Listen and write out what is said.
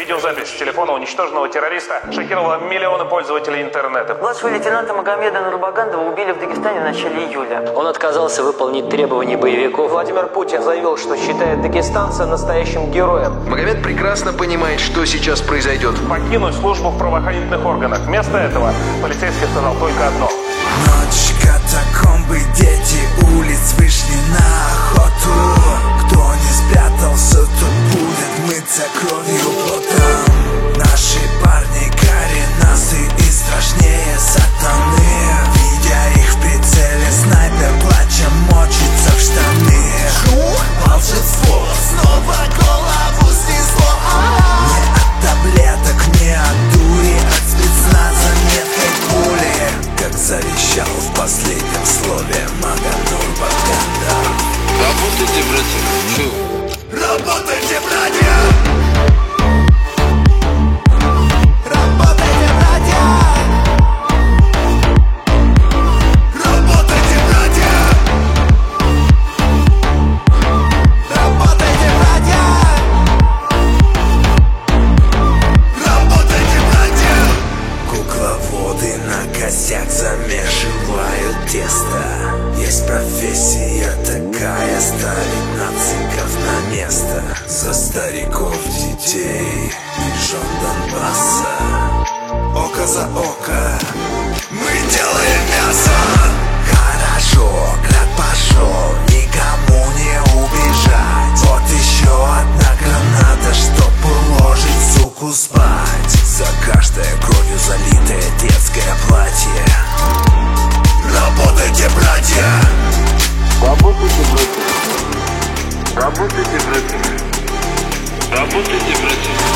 Видеозапись с телефона уничтоженного террориста шокировала миллионы пользователей интернета. Младшего лейтенанта Магомеда Нурбагандова убили в Дагестане в начале июля. Он отказался выполнить требования боевиков. Владимир Путин заявил, что считает дагестанца настоящим героем. Магомед прекрасно понимает, что сейчас произойдет. Покинуть службу в правоохранительных органах. Вместо этого полицейский сказал только одно. Ночь катакомбы, дети улиц вышли на охоту. Кто не спрятался, тот будет мыться кровью потом. Наши парни коренастые и страшнее сатаны. Видя их в прицеле, снайпер плача мочится в штаны. Волшебство, снова голову снесло. Не от таблеток, не от дури, от спецназа меткой пули. Как завещал в последнем слове Мага Нурбагандов. Работайте, братья. Чё? Работайте, братья! Работайте, братья! Работайте, братья! Работайте, братья! Работайте, братья! Кукловоды на косяк замешивают тесто. Есть профессия такая, ставить нациков на место. За стариков, детей и жен Донбасса. Око за око мы делаем мясо. Хорошо, град пошел, никому не убежать. Вот еще одна граната, чтоб уложить суку спать. За каждое кровью залитое детское платье. Работайте, братья! Работайте, братья. Работайте, братья. Работайте, братья.